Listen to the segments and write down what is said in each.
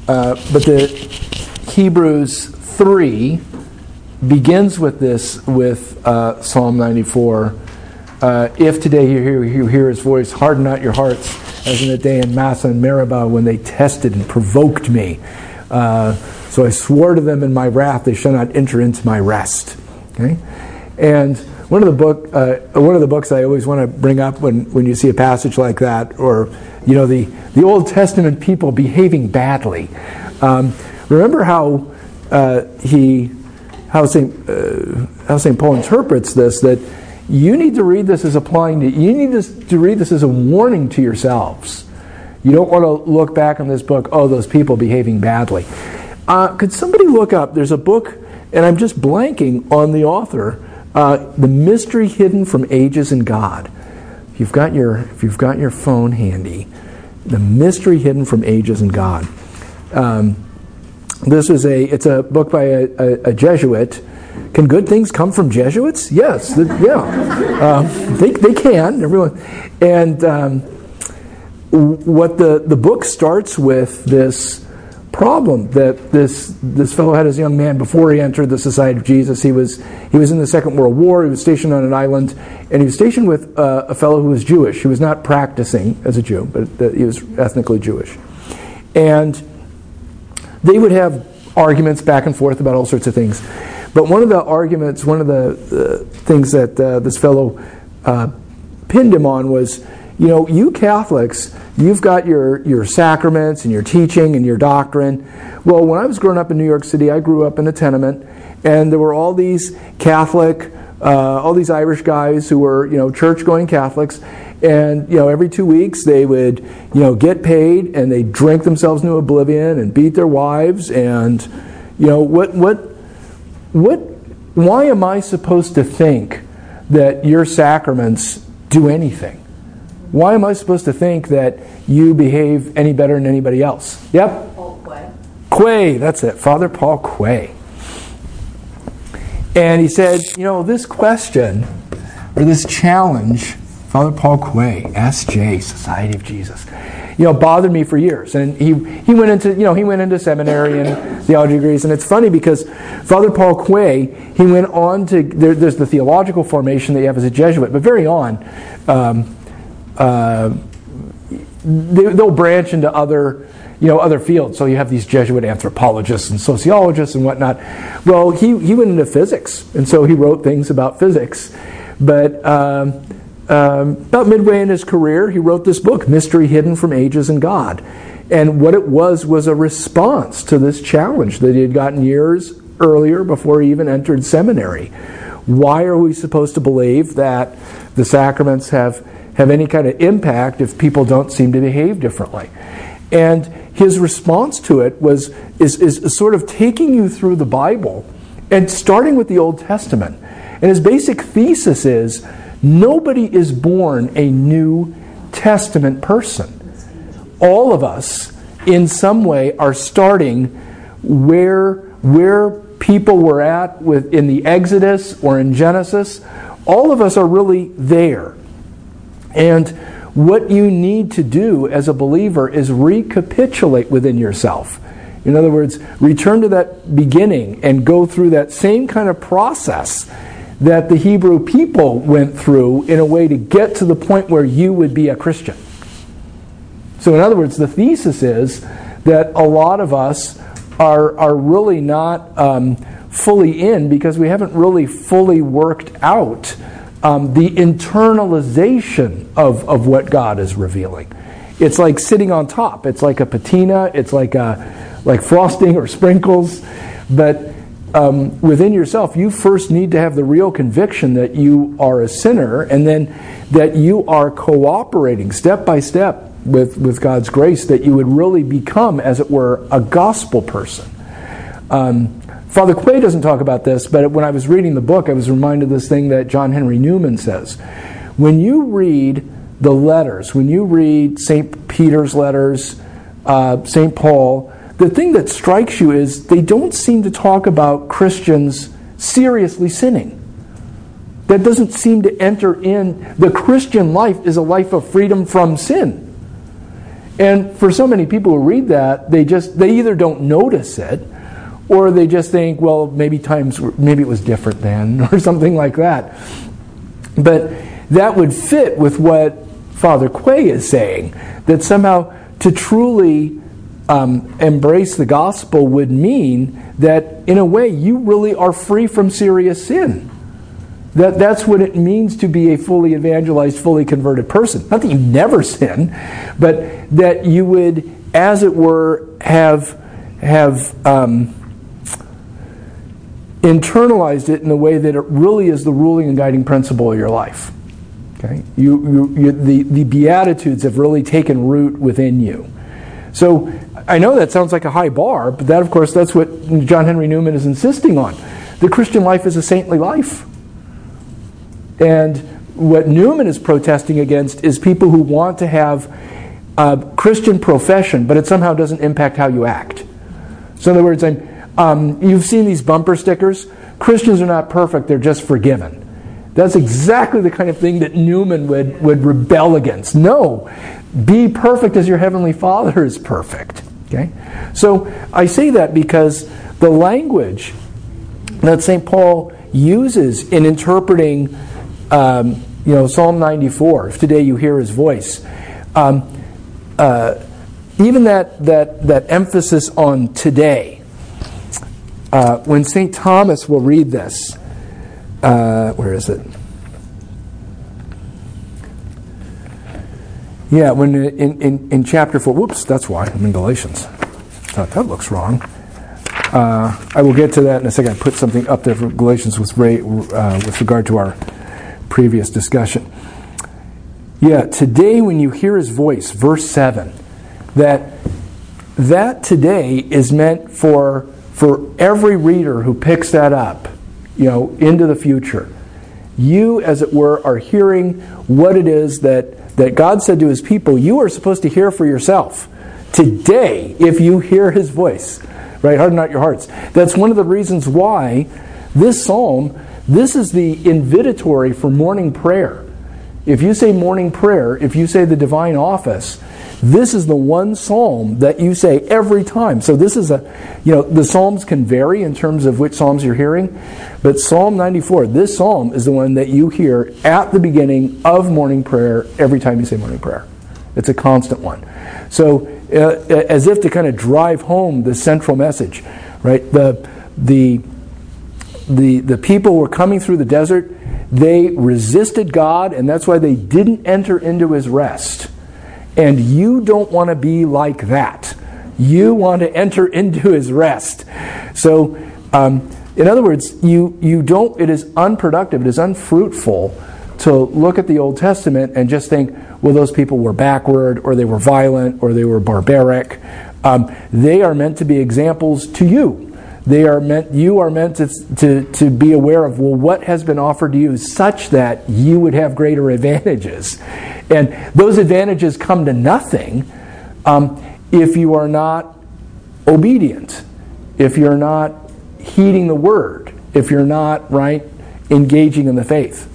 But the Hebrews 3 begins with this, with Psalm 94. If today you hear his voice, harden not your hearts, as in the day in Massah and Meribah when they tested and provoked me. So I swore to them in my wrath, they shall not enter into my rest. Okay, and one of the books I always want to bring up when you see a passage like that, or the Old Testament people behaving badly. Remember how St. Paul interprets this, that you need to read this as applying to you need to read this as a warning to yourselves. You don't want to look back on this book, oh, those people behaving badly. Could somebody look up, there's a book, and I'm just blanking on the author, The Mystery Hidden from Ages in God. If you've got your phone handy, The Mystery Hidden from Ages in God. It's a book by a Jesuit. Can good things come from Jesuits? Yes, they can. Everyone, and what the book starts with this problem that this fellow had as a young man before he entered the Society of Jesus. He was in the Second World War. He was stationed on an island, and he was stationed with a fellow who was Jewish. He was not practicing as a Jew, but he was ethnically Jewish, and they would have arguments back and forth about all sorts of things. But one of the things that this fellow pinned him on was, you Catholics, you've got your sacraments and your teaching and your doctrine. Well, when I was growing up in New York City, I grew up in a tenement, and there were all these Catholic, all these Irish guys who were, church-going Catholics, and, every 2 weeks they would, get paid, and they'd drink themselves into oblivion and beat their wives, and, why am I supposed to think that your sacraments do anything? Why am I supposed to think that you behave any better than anybody else? Yep? Paul Quay. Quay, that's it. Father Paul Quay. And he said, this question, or this challenge, Father Paul Quay, S.J., Society of Jesus, bothered me for years. And he went into seminary and theology degrees. And it's funny because Father Paul Quay, he went on to, there's the theological formation that you have as a Jesuit, but very on, they'll branch into other fields. So you have these Jesuit anthropologists and sociologists and whatnot. Well, he went into physics, and so he wrote things about physics. But about midway in his career, he wrote this book, Mystery Hidden from Ages in God. And what it was a response to this challenge that he had gotten years earlier before he even entered seminary. Why are we supposed to believe that the sacraments have any kind of impact if people don't seem to behave differently? And his response to it is sort of taking you through the Bible and starting with the Old Testament. And his basic thesis is, nobody is born a New Testament person. All of us, in some way, are starting where people were at in the Exodus or in Genesis. All of us are really there. And what you need to do as a believer is recapitulate within yourself. In other words, return to that beginning and go through that same kind of process that the Hebrew people went through in a way to get to the point where you would be a Christian. So in other words, the thesis is that a lot of us are really not fully in because we haven't really fully worked out the internalization of what God is revealing. It's like sitting on top. It's like a patina. It's like frosting or sprinkles. But within yourself, you first need to have the real conviction that you are a sinner, and then that you are cooperating step by step with God's grace, that you would really become, as it were, a gospel person. Father Quay doesn't talk about this, but when I was reading the book, I was reminded of this thing that John Henry Newman says. When you read the letters, when you read St. Peter's letters, St. Paul, the thing that strikes you is they don't seem to talk about Christians seriously sinning. That doesn't seem to enter in. The Christian life is a life of freedom from sin. And for so many people who read that, they either don't notice it, or they just think, well, maybe it was different then, or something like that. But that would fit with what Father Quay is saying, that somehow to truly embrace the gospel would mean that, in a way, you really are free from serious sin. That's what it means to be a fully evangelized, fully converted person. Not that you never sin, but that you would, as it were, have internalized it in a way that it really is the ruling and guiding principle of your life. Okay, the Beatitudes have really taken root within you. So I know that sounds like a high bar, but that, of course, that's what John Henry Newman is insisting on. The Christian life is a saintly life. And what Newman is protesting against is people who want to have a Christian profession, but it somehow doesn't impact how you act. So in other words, you've seen these bumper stickers. Christians are not perfect, they're just forgiven. That's exactly the kind of thing that Newman would rebel against. No, be perfect as your Heavenly Father is perfect. Okay? So I say that because the language that St. Paul uses in interpreting Psalm 94, if today you hear his voice, even that emphasis on today, when St. Thomas will read this, where is it? Yeah, when in chapter 4, whoops, that's why I'm in Galatians. That looks wrong. I will get to that in a second. I put something up there for Galatians with regard to our previous discussion. Yeah, today when you hear his voice, verse 7, that today is meant for every reader who picks that up, into the future. You, as it were, are hearing what it is that God said to his people, you are supposed to hear for yourself. Today, if you hear his voice, right? Harden not your hearts. That's one of the reasons why this psalm, this is the invitatory for morning prayer. If you say morning prayer, if you say the divine office, this is the one psalm that you say every time. So this is the psalms can vary in terms of which psalms you're hearing, but Psalm 94, this psalm is the one that you hear at the beginning of morning prayer every time you say morning prayer. It's a constant one. So as if to kind of drive home the central message, right? The people were coming through the desert. They resisted God, and that's why they didn't enter into his rest. And you don't want to be like that. You want to enter into his rest. So, in other words, you don't. It is unproductive. It is unfruitful to look at the Old Testament and just think, well, those people were backward, or they were violent, or they were barbaric. They are meant to be examples to you. You are meant to be aware of, well, what has been offered to you such that you would have greater advantages. And those advantages come to nothing if you are not obedient, if you're not heeding the word, if you're not, engaging in the faith.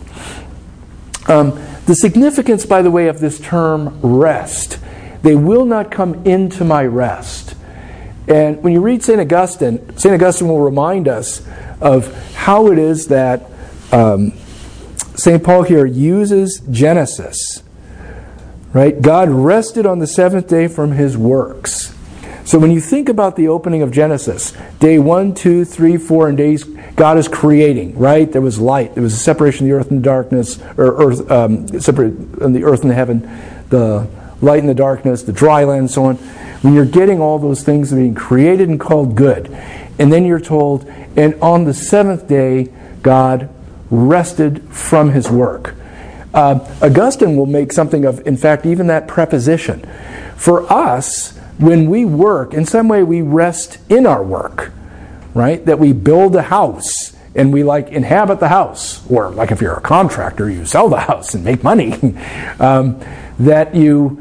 The significance, by the way, of this term rest, they will not come into my rest. And when you read St. Augustine will remind us of how it is that St. Paul here uses Genesis. Right? God rested on the seventh day from his works. So when you think about the opening of Genesis, day 1, 2, 3, 4, and days, God is creating, right? There was light. There was a separation of the earth and the darkness, or the earth and the heaven, the light and the darkness, the dry land, and so on. When you're getting all those things being created and called good, and then you're told, and on the seventh day, God rested from his work. Augustine will make something of, in fact, even that preposition. For us, when we work, in some way we rest in our work, right? That we build a house and we inhabit the house, or like if you're a contractor, you sell the house and make money. That you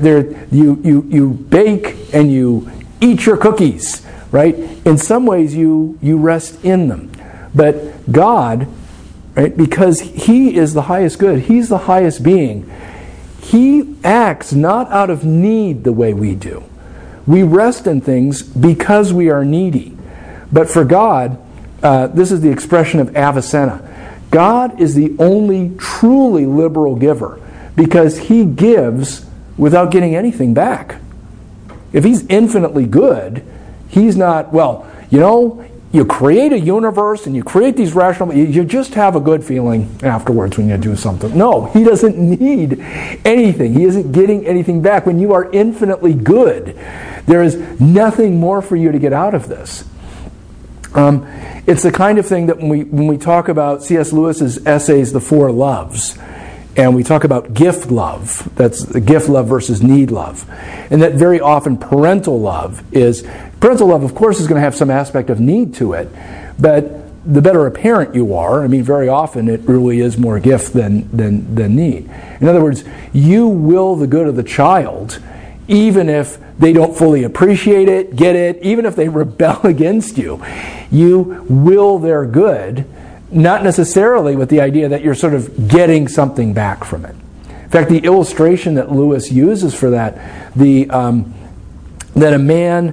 bake and you eat your cookies, right? In some ways you rest in them. But God, right, because he is the highest good, he's the highest being, He acts not out of need the way we do. We rest in things because we are needy. But for God, this is the expression of Avicenna. God is the only truly liberal giver because He gives without getting anything back. If He's infinitely good, He's not, well, you create a universe and you create these rational, you just have a good feeling afterwards when you do something. No, He doesn't need anything. He isn't getting anything back. When you are infinitely good, there is nothing more for you to get out of this. It's the kind of thing that when we talk about C.S. Lewis's essays, The Four Loves, and we talk about gift love, that's the gift love versus need love, and that very often parental love, of course, is going to have some aspect of need to it, but the better a parent you are, very often it really is more gift than need. In other words, you will the good of the child, even if they don't fully appreciate it, get it, even if they rebel against you. You will their good, not necessarily with the idea that you're sort of getting something back from it. In fact, the illustration that Lewis uses for that, that a man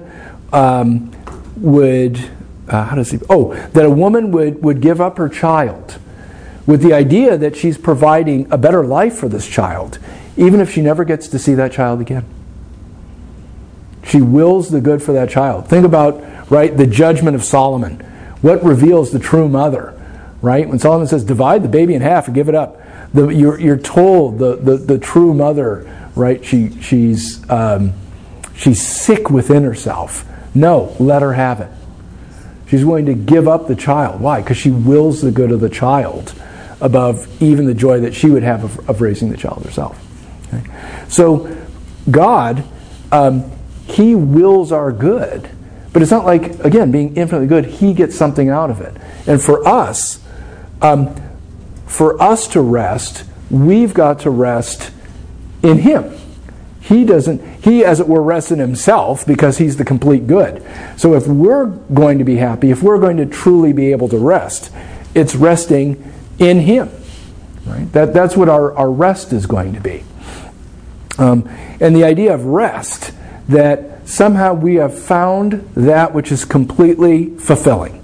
that a woman would give up her child with the idea that she's providing a better life for this child, even if she never gets to see that child again. She wills the good for that child. Think about, the judgment of Solomon. What reveals the true mother, right? When Solomon says, divide the baby in half and give it up, you're told the true mother, right? She's sick within herself. No, let her have it. She's willing to give up the child. Why? Because she wills the good of the child above even the joy that she would have of raising the child herself. Okay? So God, He wills our good. But it's not like, again, being infinitely good, He gets something out of it. And for us to rest, we've got to rest in Him. He, as it were, rests in Himself because He's the complete good. So if we're going to be happy, if we're going to truly be able to rest, it's resting in Him. Right? That's what our rest is going to be. And the idea of rest, that somehow we have found that which is completely fulfilling.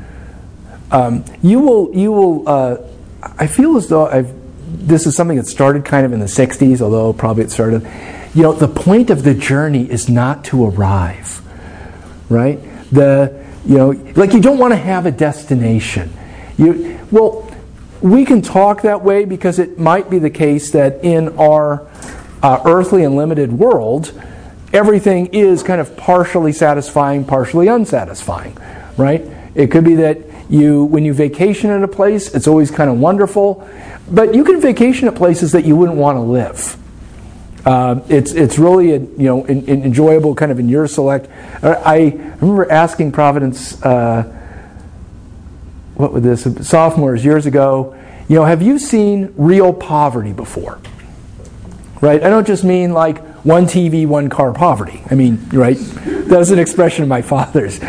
You will. I feel as though this is something that started kind of in the 60s, although probably it started. The point of the journey is not to arrive, right? You don't want to have a destination. We can talk that way because it might be the case that in our earthly and limited world, everything is kind of partially satisfying, partially unsatisfying, right? It could be that when you vacation in a place, it's always kind of wonderful, but you can vacation at places that you wouldn't want to live. It's really enjoyable, kind of in your select. I remember asking Providence, sophomores years ago, have you seen real poverty before? Right? I don't just mean like one TV, one car poverty. Right? That's an expression of my father's.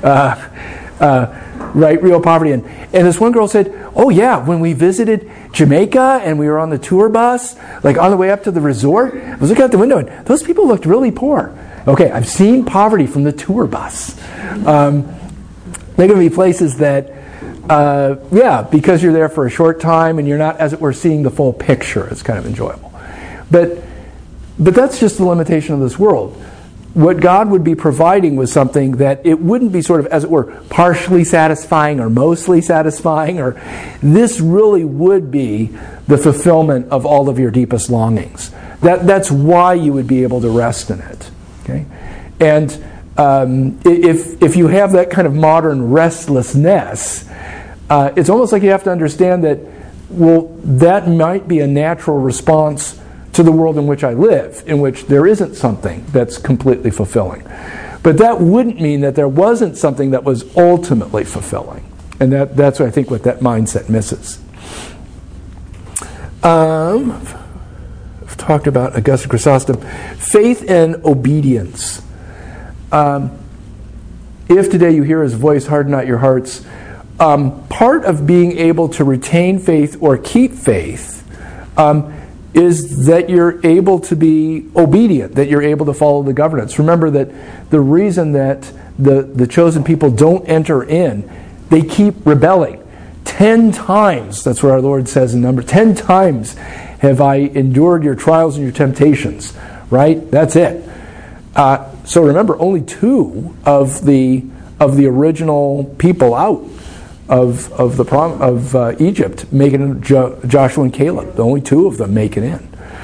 Right? Real poverty. And this one girl said, oh yeah, when we visited Jamaica and we were on the tour bus, like on the way up to the resort, I was looking out the window and those people looked really poor. Okay, I've seen poverty from the tour bus. They're going to be places that, because you're there for a short time and you're not, as it were, seeing the full picture. It's kind of enjoyable. But that's just the limitation of this world. What God would be providing was something that it wouldn't be sort of, as it were, partially satisfying or mostly satisfying, or this really would be the fulfillment of all of your deepest longings. That's why you would be able to rest in it. Okay? And if you have that kind of modern restlessness, it's almost like you have to understand that, that might be a natural response to the world in which I live, in which there isn't something that's completely fulfilling. But that wouldn't mean that there wasn't something that was ultimately fulfilling. And that's I think what that mindset misses. I've talked about Augustine Chrysostom. Faith and obedience. If today you hear His voice, harden not your hearts. Part of being able to retain faith or keep faith is that you're able to be obedient, that you're able to follow the governance. Remember that the reason that the chosen people don't enter in, they keep rebelling. 10 times, that's what our Lord says in Numbers, 10 times have I endured your trials and your temptations. Right? That's it. So remember, only 2 of the original people out of Egypt make it in, Joshua and Caleb. The only 2 of them make it in.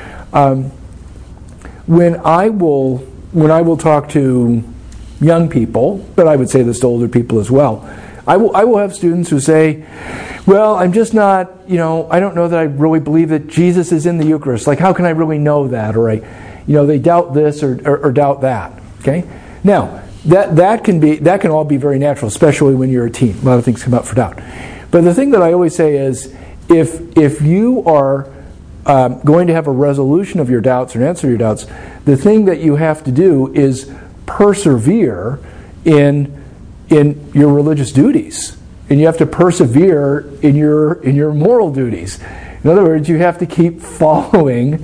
When I will talk to young people, but I would say this to older people as well, I will have students who say, well, I'm just not, I don't know that I really believe that Jesus is in the Eucharist. Like, how can I really know that? Or they doubt this or doubt that. Okay? Now, that can all be very natural, especially when you're a teen. A lot of things come up for doubt. But the thing that I always say is, if you are going to have a resolution of your doubts or an answer to your doubts, the thing that you have to do is persevere in your religious duties, and you have to persevere in your moral duties. In other words, you have to keep following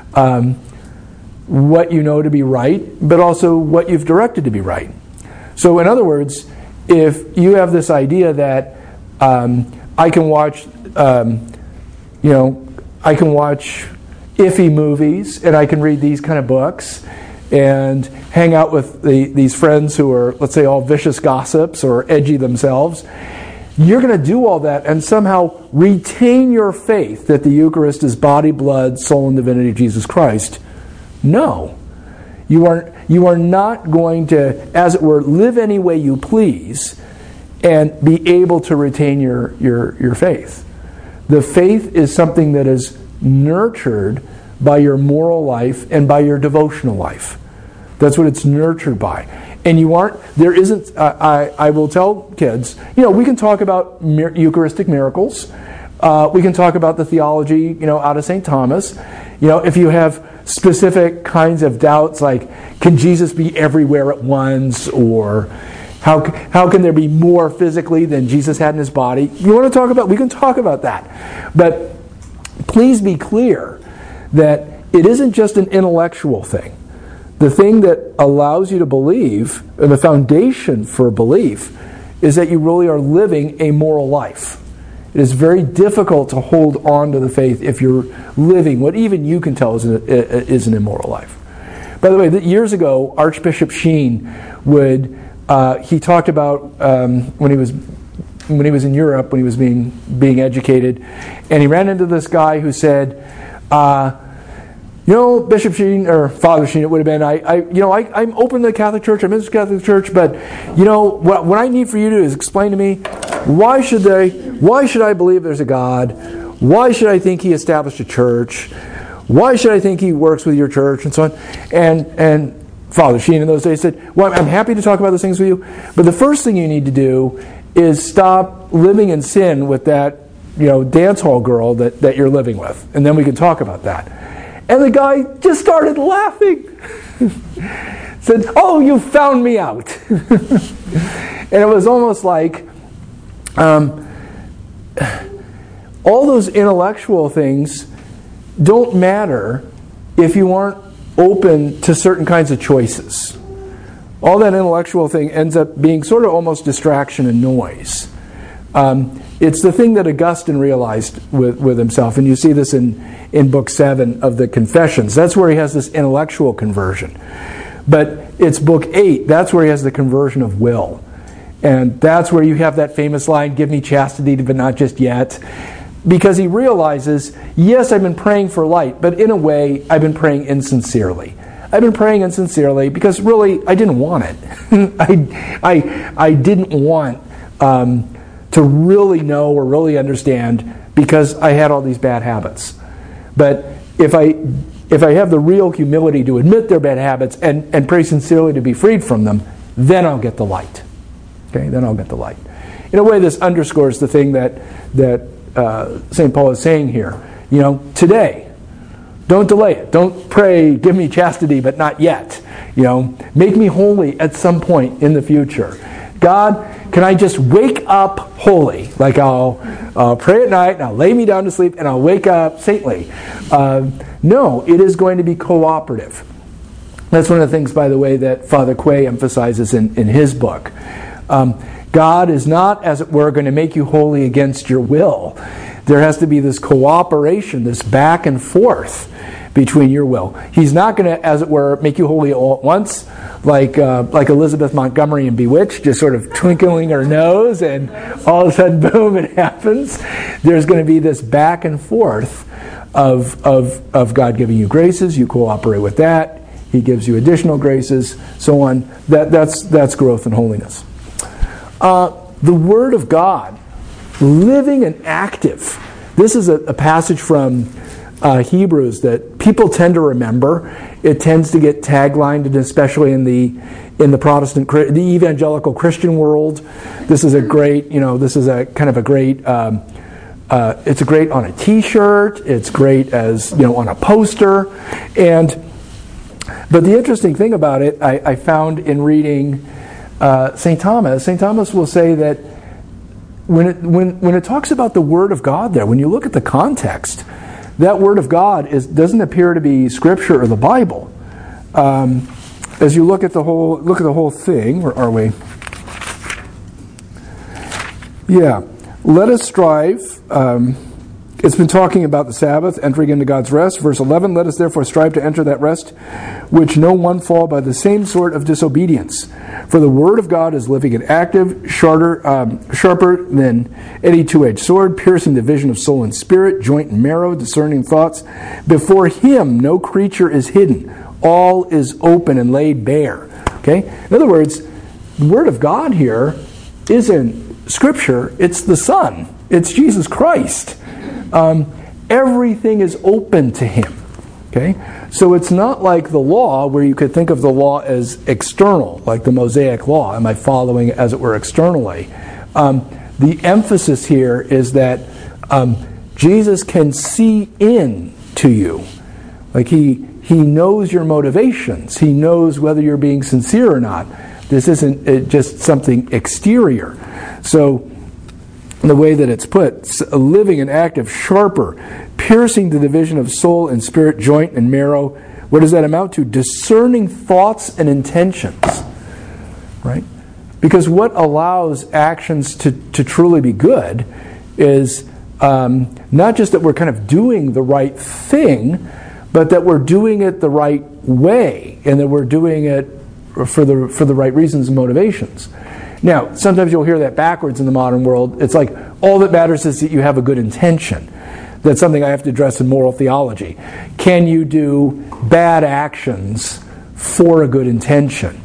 what you know to be right, but also what you've directed to be right. So, in other words, if you have this idea that I can watch, I can watch iffy movies, and I can read these kind of books, and hang out with these friends who are, let's say, all vicious gossips or edgy themselves, you're going to do all that and somehow retain your faith that the Eucharist is body, blood, soul, and divinity of Jesus Christ. No. You are not going to, as it were, live any way you please and be able to retain your faith. The faith is something that is nurtured by your moral life and by your devotional life. That's what it's nurtured by. And I will tell kids, we can talk about Eucharistic miracles. We can talk about the theology, out of St. Thomas. If you have specific kinds of doubts, like, can Jesus be everywhere at once? Or how can there be more physically than Jesus had in his body? You want to talk about, we can talk about that. But please be clear that it isn't just an intellectual thing. The thing that allows you to believe, and the foundation for belief, is that you really are living a moral life. It is very difficult to hold on to the faith if you're living what even you can tell is an immoral life. By the way, years ago, Archbishop Sheen he talked about when he was in Europe, when he was being educated, and he ran into this guy who said, Bishop Sheen, or Father Sheen, it would have been, I'm open to the Catholic Church, I'm in the Catholic Church, but, what I need for you to do is explain to me, why should I believe there's a God? Why should I think he established a church? Why should I think he works with your church? And so on. And Father Sheen in those days said, well, I'm happy to talk about those things with you, but the first thing you need to do is stop living in sin with that, dance hall girl that you're living with. And then we can talk about that. And the guy just started laughing. Said, oh, you found me out. And it was almost like all those intellectual things don't matter if you aren't open to certain kinds of choices. All that intellectual thing ends up being sort of almost distraction and noise. It's the thing that Augustine realized with himself, and you see this in Book 7 of the Confessions. That's where he has this intellectual conversion. But it's Book 8, that's where he has the conversion of will. And that's where you have that famous line, give me chastity, but not just yet. Because he realizes, yes, I've been praying for light, but in a way, I've been praying insincerely. I've been praying insincerely because really, I didn't want it. I didn't want to really know or really understand because I had all these bad habits. But if I have the real humility to admit they're bad habits and pray sincerely to be freed from them, then I'll get the light. Okay, then I'll get the light. In a way, this underscores the thing that St. Paul is saying here. Today, don't delay it. Don't pray, give me chastity, but not yet. Make me holy at some point in the future. God Can I just wake up holy? Like I'll pray at night and I'll lay me down to sleep and I'll wake up saintly. No, it is going to be cooperative. That's one of the things, by the way, that Father Quay emphasizes in his book. God is not, as it were, going to make you holy against your will. There has to be this cooperation, this back and forth between your will. He's not going to, as it were, make you holy all at once, like Elizabeth Montgomery in Bewitched, just sort of twinkling her nose, and all of a sudden, boom, it happens. There's going to be this back and forth of God giving you graces. You cooperate with that. He gives you additional graces, so on. That's growth in holiness. The Word of God, living and active. This is a passage from Hebrews that people tend to remember. It tends to get taglined, and especially in the Protestant, the evangelical Christian world. This is a great, this is a kind of a great. It's great on a T-shirt. It's great as on a poster, But the interesting thing about it, I found in reading St. Thomas will say that when it talks about the Word of God there, when you look at the context, that Word of God doesn't appear to be Scripture or the Bible. As you look at the whole thing, where are we? Yeah, let us strive. It's been talking about the Sabbath, entering into God's rest. Verse 11, let us therefore strive to enter that rest, which no one fall by the same sort of disobedience. For the Word of God is living and active, sharper than any two-edged sword, piercing the division of soul and spirit, joint and marrow, discerning thoughts. Before Him no creature is hidden. All is open and laid bare. Okay? In other words, the Word of God here isn't Scripture, it's the Son. It's Jesus Christ. Everything is open to Him. Okay? So it's not like the law, where you could think of the law as external, like the Mosaic law. Am I following, as it were, externally? The emphasis here is that Jesus can see into you. Like He knows your motivations. He knows whether you're being sincere or not. This isn't just something exterior. So the way that it's put, living and active, sharper, piercing the division of soul and spirit, joint and marrow. What does that amount to? Discerning thoughts and intentions. Right? Because what allows actions to truly be good is not just that we're kind of doing the right thing, but that we're doing it the right way, and that we're doing it for the right reasons and motivations. Now, sometimes you'll hear that backwards in the modern world. It's like, all that matters is that you have a good intention. That's something I have to address in moral theology. Can you do bad actions for a good intention?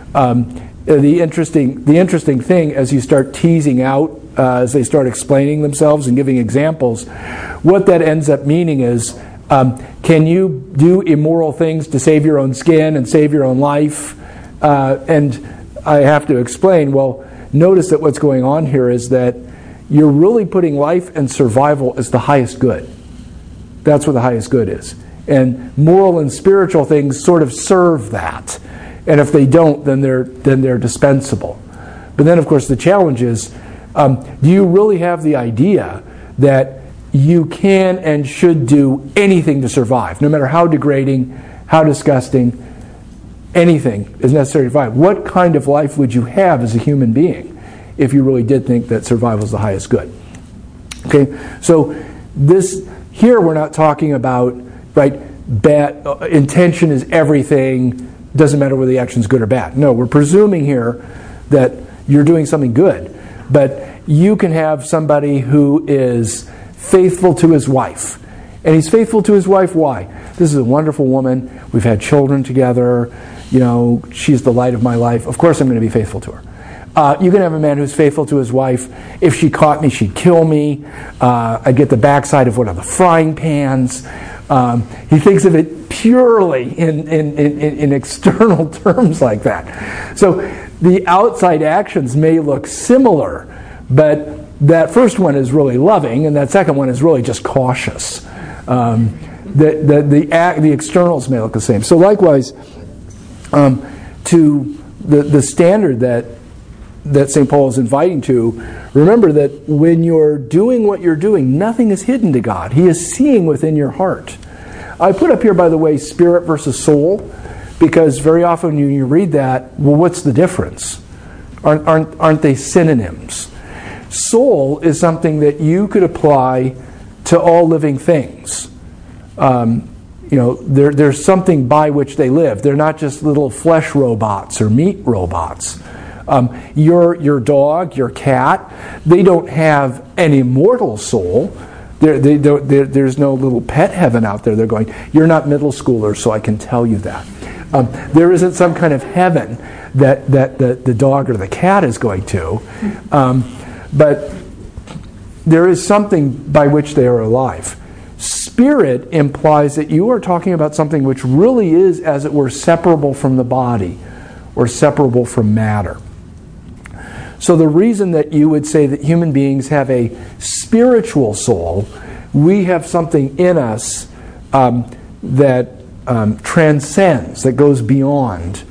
The interesting thing, as you start teasing out, as they start explaining themselves and giving examples, what that ends up meaning is, can you do immoral things to save your own skin and save your own life? And I have to explain, well, notice that what's going on here is that you're really putting life and survival as the highest good. That's what the highest good is. And moral and spiritual things sort of serve that. And if they don't, then they're dispensable. But then, of course, the challenge is, do you really have the idea that you can and should do anything to survive, no matter how degrading, how disgusting, anything is necessary to survive? What kind of life would you have as a human being if you really did think that survival is the highest good? Okay, so here we're not talking about, right, bad intention is everything, doesn't matter whether the action is good or bad. No, we're presuming here that you're doing something good, but you can have somebody who is faithful to his wife. And he's faithful to his wife, why? This is a wonderful woman. We've had children together. She's the light of my life. Of course I'm going to be faithful to her. You can have a man who's faithful to his wife. If she caught me, she'd kill me. I'd get the backside of one of the frying pans. He thinks of it purely in external terms like that. So the outside actions may look similar, but that first one is really loving, and that second one is really just cautious. The externals may look the same. So likewise, to the standard that that St. Paul is inviting to, remember that when you're doing what you're doing, nothing is hidden to God. He is seeing within your heart. I put up here, by the way, spirit versus soul, because very often when you read that, well, what's the difference? Aren't they synonyms? Soul is something that you could apply to all living things. There's something by which they live. They're not just little flesh robots or meat robots. Your dog, your cat, they don't have an immortal soul. There's no little pet heaven out there. They're going, you're not middle schoolers, so I can tell you that. There isn't some kind of heaven that the dog or the cat is going to. But there is something by which they are alive. Spirit implies that you are talking about something which really is, as it were, separable from the body or separable from matter. So the reason that you would say that human beings have a spiritual soul, we have something in us that transcends, that goes beyond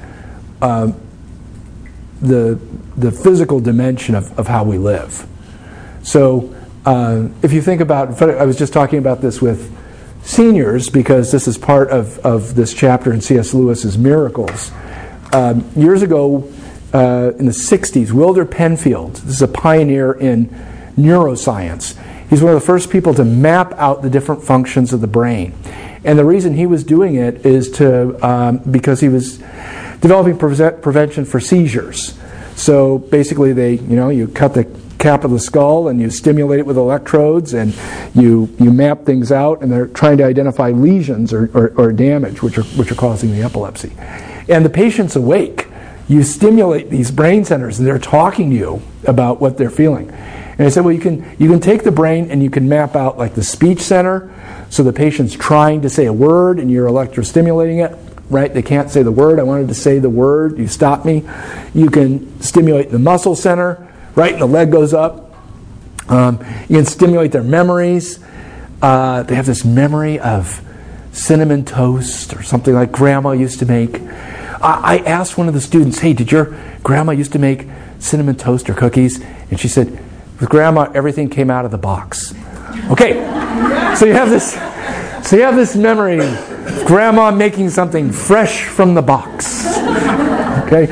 the physical dimension of how we live. So if you think about, I was just talking about this with seniors because this is part of this chapter in C.S. Lewis's Miracles. Years ago, in the 60s, Wilder Penfield, this is a pioneer in neuroscience. He's one of the first people to map out the different functions of the brain. And the reason he was doing it is because he was developing prevention for seizures. So basically you cut the cap of the skull and you stimulate it with electrodes and you map things out, and they're trying to identify lesions or damage which are causing the epilepsy. And the patient's awake. You stimulate these brain centers and they're talking to you about what they're feeling. And I said, well, you can take the brain and you can map out like the speech center, so the patient's trying to say a word and you're electrostimulating it, right? They can't say the word. I wanted to say the word. You stop me. You can stimulate the muscle center, right? And the leg goes up. You can stimulate their memories. They have this memory of cinnamon toast or something like Grandma used to make. I asked one of the students, hey, did your grandma used to make cinnamon toast or cookies? And she said, with Grandma, everything came out of the box. Okay, so you have this memory of Grandma making something fresh from the box. Okay,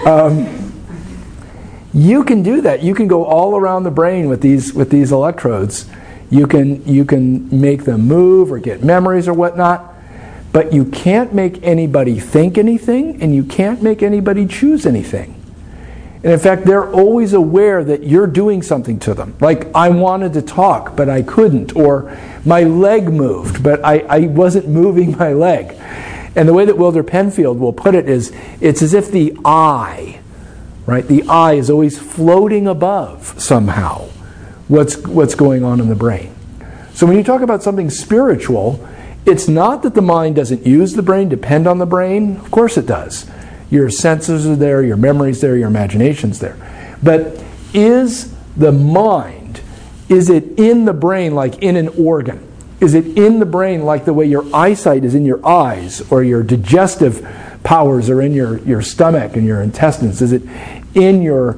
you can do that. You can go all around the brain with these electrodes. You can make them move or get memories or whatnot. But you can't make anybody think anything, and you can't make anybody choose anything. And in fact, they're always aware that you're doing something to them. Like, I wanted to talk, but I couldn't. Or my leg moved, but I wasn't moving my leg. And the way that Wilder Penfield will put it is, it's as if the eye, right? The eye is always floating above somehow what's going on in the brain. So when you talk about something spiritual, it's not that the mind doesn't use the brain, depend on the brain. Of course it does. Your senses are there, your memory's there, your imagination's there. But is the mind, is it in the brain like in an organ? Is it in the brain like the way your eyesight is in your eyes, or your digestive powers are in your stomach and your intestines? Is it in your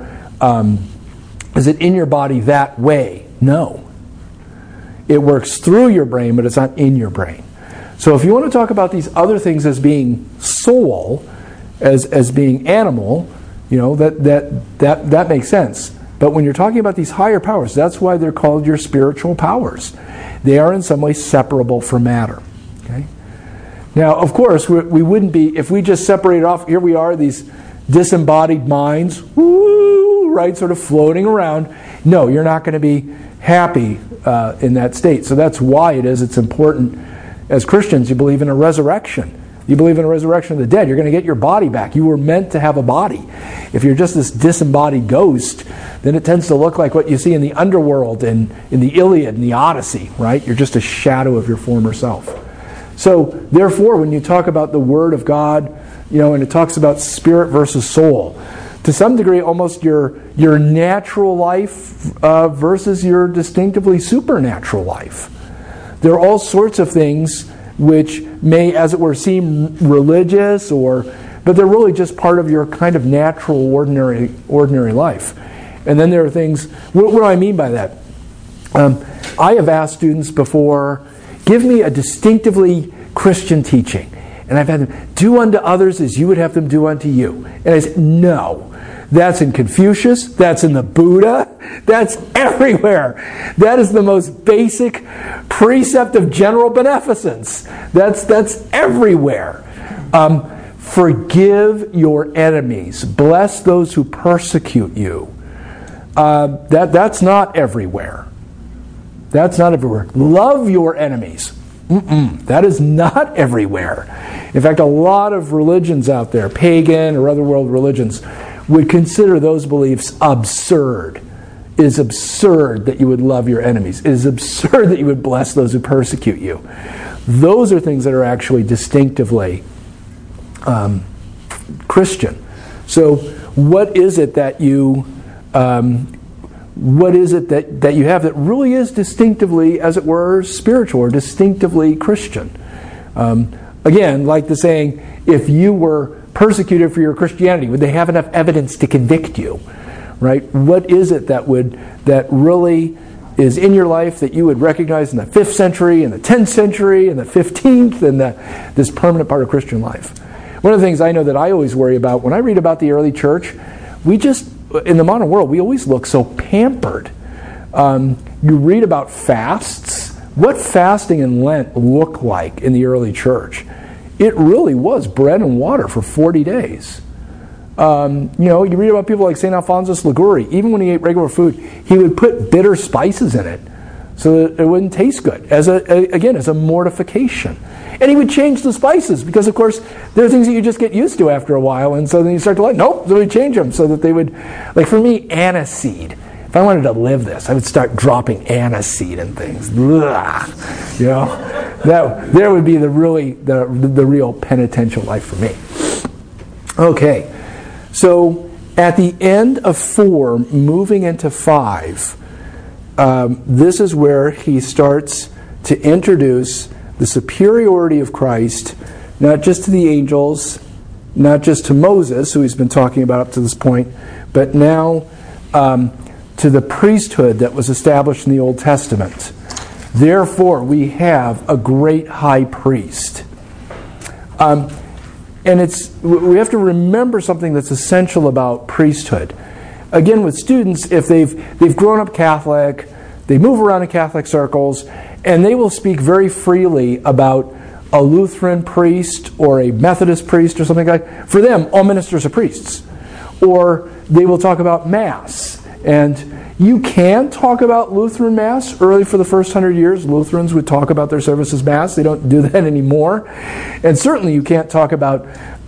body that way? No. It works through your brain, but it's not in your brain. So if you want to talk about these other things as being soul, as being animal, that makes sense. But when you're talking about these higher powers, that's why they're called your spiritual powers. They are in some way separable from matter. Okay? Now, of course, we wouldn't be, if we just separated off, here we are, these disembodied minds, right, sort of floating around. No, you're not going to be happy in that state. So that's why it's important. As Christians, you believe in a resurrection. You believe in a resurrection of the dead. You're going to get your body back. You were meant to have a body. If you're just this disembodied ghost, then it tends to look like what you see in the underworld and in the Iliad and the Odyssey, right? You're just a shadow of your former self. So, therefore, when you talk about the Word of God, and it talks about spirit versus soul, to some degree, almost your natural life versus your distinctively supernatural life. There are all sorts of things which may, as it were, seem religious, but but they're really just part of your kind of natural, ordinary life. And then there are things, what do I mean by that? I have asked students before, give me a distinctively Christian teaching. And I've had them, do unto others as you would have them do unto you. And I said, no. That's in Confucius. That's in the Buddha. That's everywhere. That is the most basic precept of general beneficence. That's everywhere. Forgive your enemies. Bless those who persecute you. That's not everywhere. That's not everywhere. Love your enemies. That is not everywhere. In fact, a lot of religions out there, pagan or other world religions, would consider those beliefs absurd. It is absurd that you would love your enemies. It is absurd that you would bless those who persecute you. Those are things that are actually distinctively Christian. So, what is it that you that you have that really is distinctively, as it were, spiritual or distinctively Christian? Again, like the saying, if you were persecuted for your Christianity, would they have enough evidence to convict you? Right? What is it that really is in your life that you would recognize in the 5th century, in the 10th century, in the 15th, and this permanent part of Christian life? One of the things I know that I always worry about when I read about the early church, in the modern world, we always look so pampered. You read about fasts. What fasting and Lent looked like in the early church? It really was bread and water for 40 days. You read about people like St. Alphonsus Liguori. Even when he ate regular food, he would put bitter spices in it so that it wouldn't taste good, as a mortification. And he would change the spices because, of course, there are things that you just get used to after a while, and so then you start to so we change them so that they would, like for me, aniseed. If I wanted to live this, I would start dropping aniseed and things. There would be the real penitential life for me. Okay, so at the end of 4, moving into 5, this is where he starts to introduce the superiority of Christ, not just to the angels, not just to Moses, who he's been talking about up to this point, but now to the priesthood that was established in the Old Testament. Therefore, we have a great high priest. And we have to remember something that's essential about priesthood. Again, with students, if they've grown up Catholic, they move around in Catholic circles, and they will speak very freely about a Lutheran priest or a Methodist priest or something like that. For them, all ministers are priests. Or they will talk about Mass. And you can talk about Lutheran Mass. Early for the first 100 years, Lutherans would talk about their service as Mass. They don't do that anymore. And certainly you can't talk about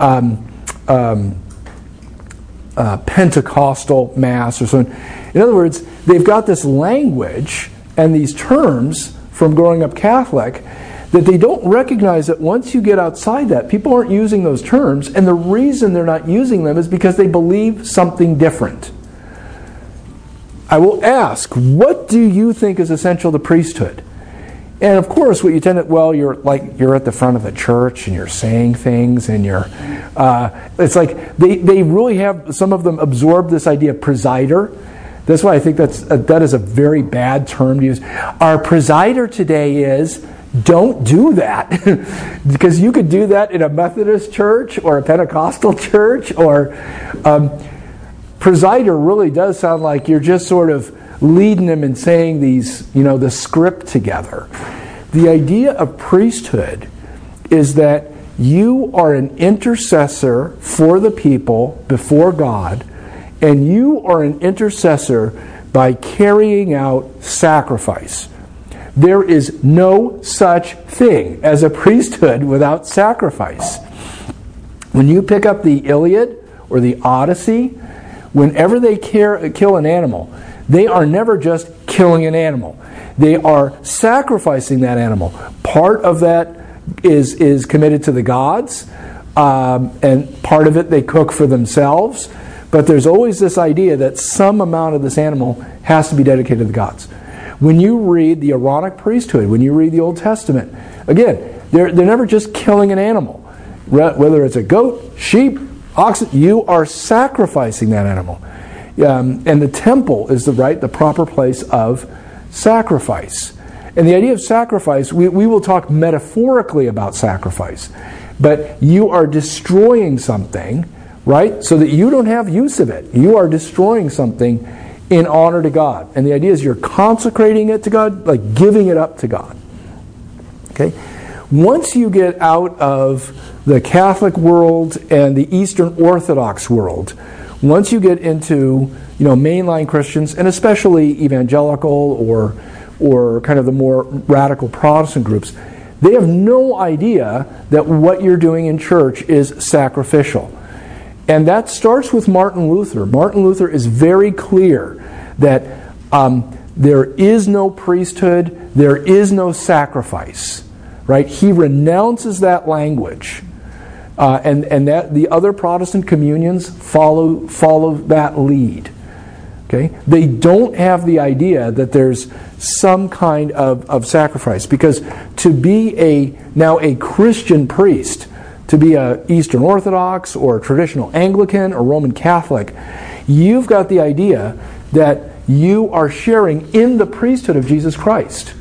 Pentecostal Mass or something. In other words, they've got this language and these terms from growing up Catholic that they don't recognize that once you get outside that, people aren't using those terms, and the reason they're not using them is because they believe something different. I will ask, what do you think is essential to priesthood? And of course, what you tend to, you're at the front of the church and you're saying things and it's like they really have, some of them absorb this idea of presider. That's why I think that is a very bad term to use. Our presider today is, don't do that. Because you could do that in a Methodist church or a Pentecostal church, or presider really does sound like you're just sort of leading them and saying these, the script together. The idea of priesthood is that you are an intercessor for the people before God, and you are an intercessor by carrying out sacrifice. There is no such thing as a priesthood without sacrifice. When you pick up the Iliad or the Odyssey, whenever they kill an animal, they are never just killing an animal. They are sacrificing that animal. Part of that is committed to the gods, and part of it they cook for themselves. But there's always this idea that some amount of this animal has to be dedicated to the gods. When you read the Aaronic priesthood, when you read the Old Testament, again, they're never just killing an animal. Whether it's a goat, sheep, Oxen, you are sacrificing that animal. And the temple is the proper place of sacrifice. And the idea of sacrifice, we will talk metaphorically about sacrifice. But you are destroying something, right? So that you don't have use of it. You are destroying something in honor to God. And the idea is you're consecrating it to God, like giving it up to God. Okay? Once you get out of the Catholic world and the Eastern Orthodox world, once you get into, mainline Christians, and especially evangelical or kind of the more radical Protestant groups, they have no idea that what you're doing in church is sacrificial. And that starts with Martin Luther. Martin Luther is very clear that there is no priesthood, there is no sacrifice. Right? He renounces that language. And that the other Protestant communions follow that lead. Okay? They don't have the idea that there's some kind of sacrifice, because to be now a Christian priest, to be a Eastern Orthodox or traditional Anglican or Roman Catholic, you've got the idea that you are sharing in the priesthood of Jesus Christ.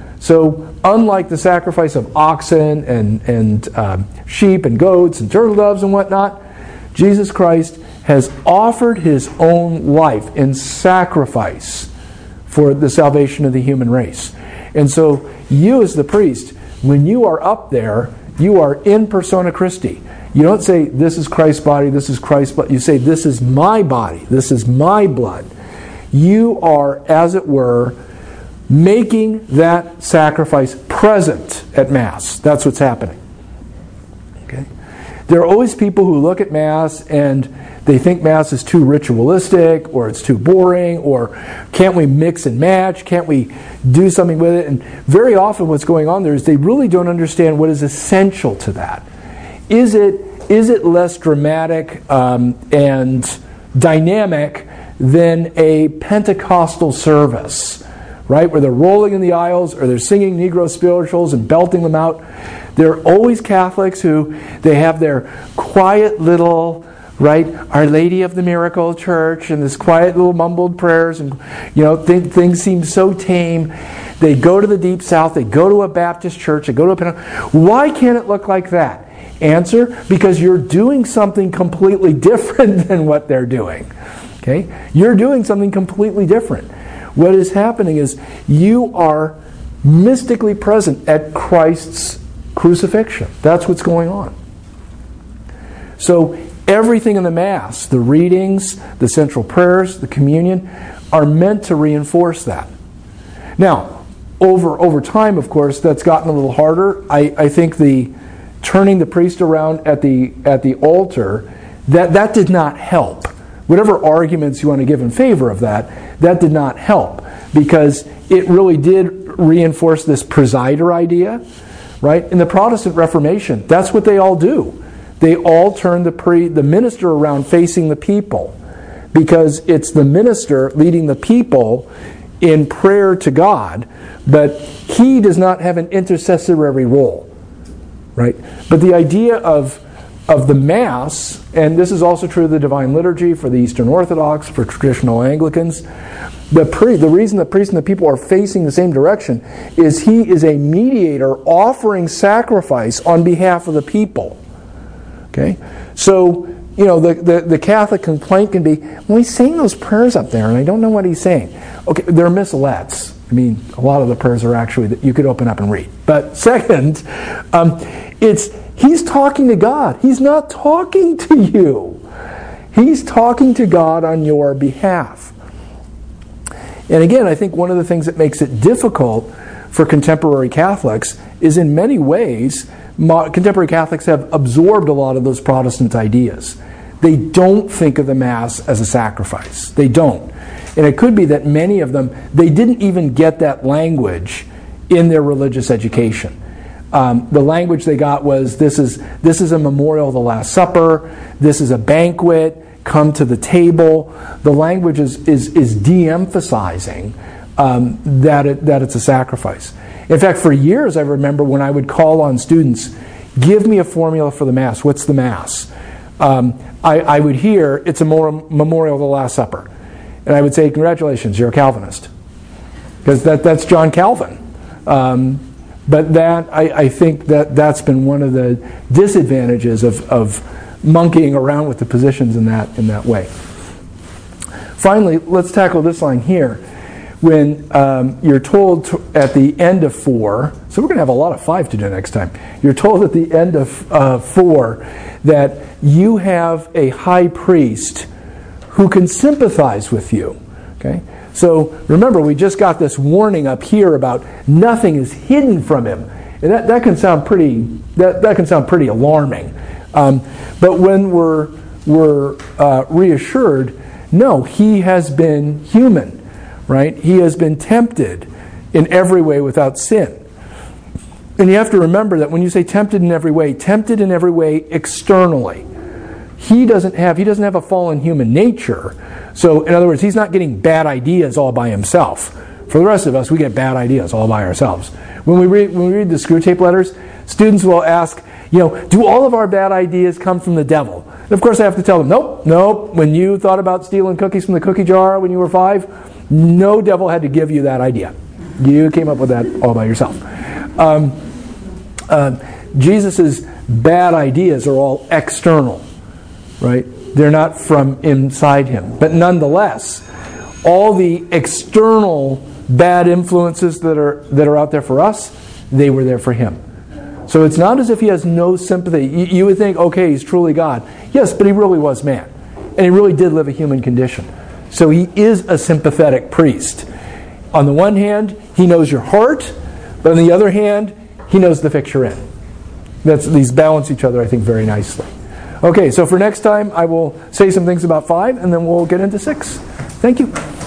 So unlike the sacrifice of oxen and sheep and goats and turtle doves and whatnot, Jesus Christ has offered his own life in sacrifice for the salvation of the human race. And so you as the priest, when you are up there, you are in persona Christi. You don't say, this is Christ's body, this is Christ's blood. You say, this is my body, this is my blood. You are, as it were, making that sacrifice present at Mass. That's what's happening. Okay? There are always people who look at Mass and they think Mass is too ritualistic, or it's too boring, or can't we mix and match? Can't we do something with it? And very often what's going on there is they really don't understand what is essential to that. Is it less dramatic and dynamic than a Pentecostal service? Right, where they're rolling in the aisles or they're singing Negro spirituals and belting them out. There are always Catholics who they have their quiet little, Our Lady of the Miracle Church and this quiet little mumbled prayers, and things seem so tame. They go to the Deep South, they go to a Baptist church, they go to a Pentecostal. Why can't it look like that? Answer, because you're doing something completely different than what they're doing. Okay? You're doing something completely different. What is happening is you are mystically present at Christ's crucifixion. That's what's going on. So everything in the Mass, the readings, the central prayers, the communion, are meant to reinforce that. Now, over time, of course, that's gotten a little harder. I think the turning the priest around at the altar, that did not help. Whatever arguments you want to give in favor of that did not help, because it really did reinforce this presider idea, right? In the Protestant Reformation, that's what they all do. They all turn the minister around facing the people, because it's the minister leading the people in prayer to God, but he does not have an intercessory role, right? But the idea of the Mass, and this is also true of the Divine Liturgy for the Eastern Orthodox, for traditional Anglicans, the reason the priest and the people are facing the same direction is he is a mediator offering sacrifice on behalf of the people. Okay? So, the Catholic complaint can be, well, he's saying those prayers up there and I don't know what he's saying. Okay, they're missalettes. I mean, a lot of the prayers are actually that you could open up and read. But second, he's talking to God. He's not talking to you. He's talking to God on your behalf. And again, I think one of the things that makes it difficult for contemporary Catholics is, in many ways, contemporary Catholics have absorbed a lot of those Protestant ideas. They don't think of the Mass as a sacrifice. They don't. And it could be that many of them, they didn't even get that language in their religious education. The language they got was, this is a memorial of the Last Supper, this is a banquet, come to the table. The language is de-emphasizing that it's a sacrifice. In fact, for years I remember when I would call on students, give me a formula for the Mass. What's the Mass? I would hear it's a memorial of the Last Supper. And I would say, congratulations, you're a Calvinist. Because that's John Calvin. But I think that's been one of the disadvantages of monkeying around with the positions in that way. Finally, let's tackle this line here. When you're told at the end of 4, so we're going to have a lot of 5 to do next time. You're told at the end of 4 that you have a high priest who can sympathize with you. Okay? So remember, we just got this warning up here about nothing is hidden from him, and that can sound pretty alarming. But when we're reassured, no, he has been human. Right? He has been tempted in every way without sin. And you have to remember that when you say tempted in every way externally. He doesn't have a fallen human nature. So in other words, he's not getting bad ideas all by himself. For the rest of us, we get bad ideas all by ourselves. When we read the Screw Tape letters, students will ask, do all of our bad ideas come from the devil? And of course I have to tell them, nope. When you thought about stealing cookies from the cookie jar when you were 5, no devil had to give you that idea. You came up with that all by yourself. Jesus' bad ideas are all external, right? They're not from inside him. But nonetheless, all the external bad influences that are out there for us, they were there for him. So it's not as if he has no sympathy. You would think, okay, he's truly God. Yes, but he really was man. And he really did live a human condition. So he is a sympathetic priest. On the one hand, he knows your heart, but on the other hand, he knows the fix you're in. These balance each other, I think, very nicely. Okay, so for next time, I will say some things about 5, and then we'll get into 6. Thank you.